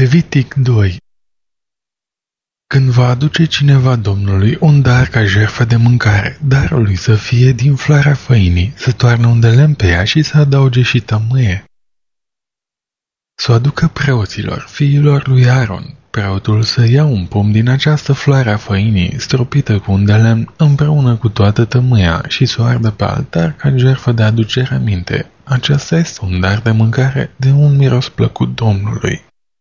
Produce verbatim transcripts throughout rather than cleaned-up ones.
Levitic doi. Când va aduce cineva Domnului un dar ca jertfă de mâncare, darul lui să fie din floarea făinii, să toarnă un de lemn pe ea și să adauge și tămâie. Să o aducă preoților, fiilor lui Aaron. Preotul să ia un pom din această floare a făinii, stropită cu un de lemn, împreună cu toată tămâia, și să o ardă pe altar ca jertfă de aducere aminte. Acesta este un dar de mâncare de un miros plăcut Domnului.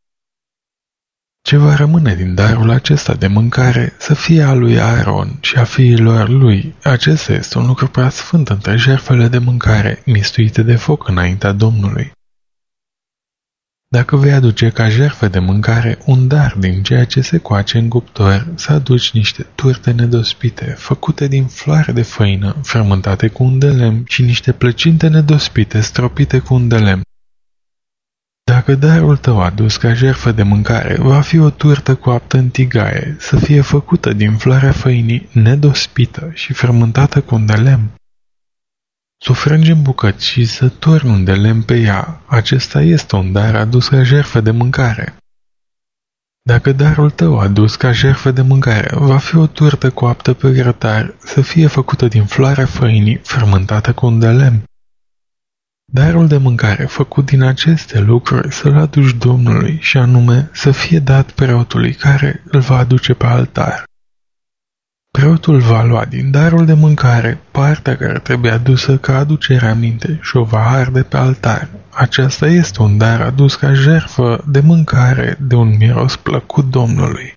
Ce va rămâne din darul acesta de mâncare să fie al lui Aaron și a fiilor lui. Acesta este un lucru prea sfânt între jertfele de mâncare mistuite de foc înaintea Domnului. Dacă vei aduce ca jertfă de mâncare un dar din ceea ce se coace în cuptor, să aduci niște turte nedospite, făcute din floare de făină, fermentate cu un de lemn, și niște plăcinte nedospite, stropite cu un de lemn. Dacă darul tău adus ca jertfă de mâncare va fi o turtă coaptă în tigaie, să fie făcută din floarea făinii nedospită și fermentată cu un de lemn, să o frângi în bucăți și să torni un de lemn pe ea, acesta este un dar adus ca jertfă de mâncare. Dacă darul tău adus ca jertfă de mâncare va fi o turtă coaptă pe grătar, să fie făcută din floarea făinii fermentată cu un de lemn, darul de mâncare făcut din aceste lucruri să-l aduci Domnului, și anume să fie dat preotului care îl va aduce pe altar. Preotul va lua din darul de mâncare partea care trebuie adusă ca aducere aminte și o va arde pe altar. Aceasta este un dar adus ca jertfă de mâncare de un miros plăcut Domnului.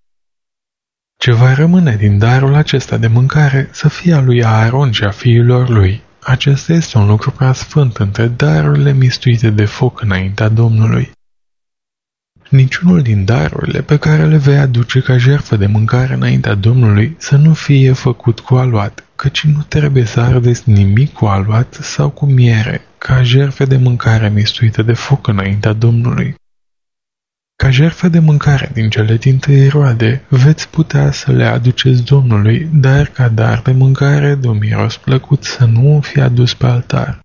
Ce va rămâne din darul acesta de mâncare să fie a lui Aaron și a fiilor lui. Acesta este un lucru prea sfânt între darurile mistuite de foc înaintea Domnului. Niciunul din darurile pe care le vei aduce ca jertfă de mâncare înaintea Domnului să nu fie făcut cu aluat, căci nu trebuie să ardeți nimic cu aluat sau cu miere, ca jertfe de mâncare mistuită de foc înaintea Domnului. Ca jertfă de mâncare din cele dintâi roade veți putea să le aduceți Domnului, dar ca dar de mâncare de un miros plăcut să nu fie adus pe altar.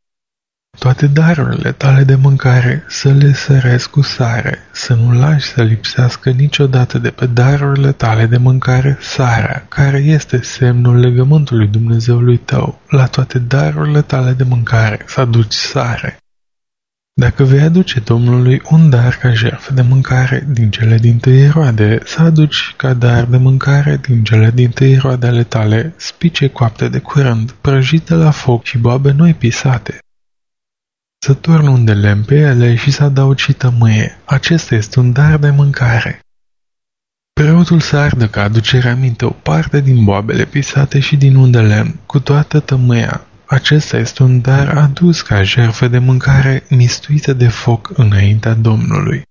Toate darurile tale de mâncare să le sărezi cu sare, să nu lași să lipsească niciodată de pe darurile tale de mâncare sarea, care este semnul legământului Dumnezeului tău. La toate darurile tale de mâncare să aduci sare. Dacă vei aduce Domnului un dar ca jertfă de mâncare din cele dintâi roade, să aduci ca dar de mâncare din cele dintâi roade ale tale spice coapte de curând, prăjite la foc și boabe noi pisate. Să torni un de lemn pe ele și să adaugi și tămâie. Acesta este un dar de mâncare. Preotul să ardă ca aducere aminte o parte din boabele pisate și din un de lemn, cu toată tămâia. Acesta este un dar adus ca jertfă de mâncare mistuită de foc înaintea Domnului.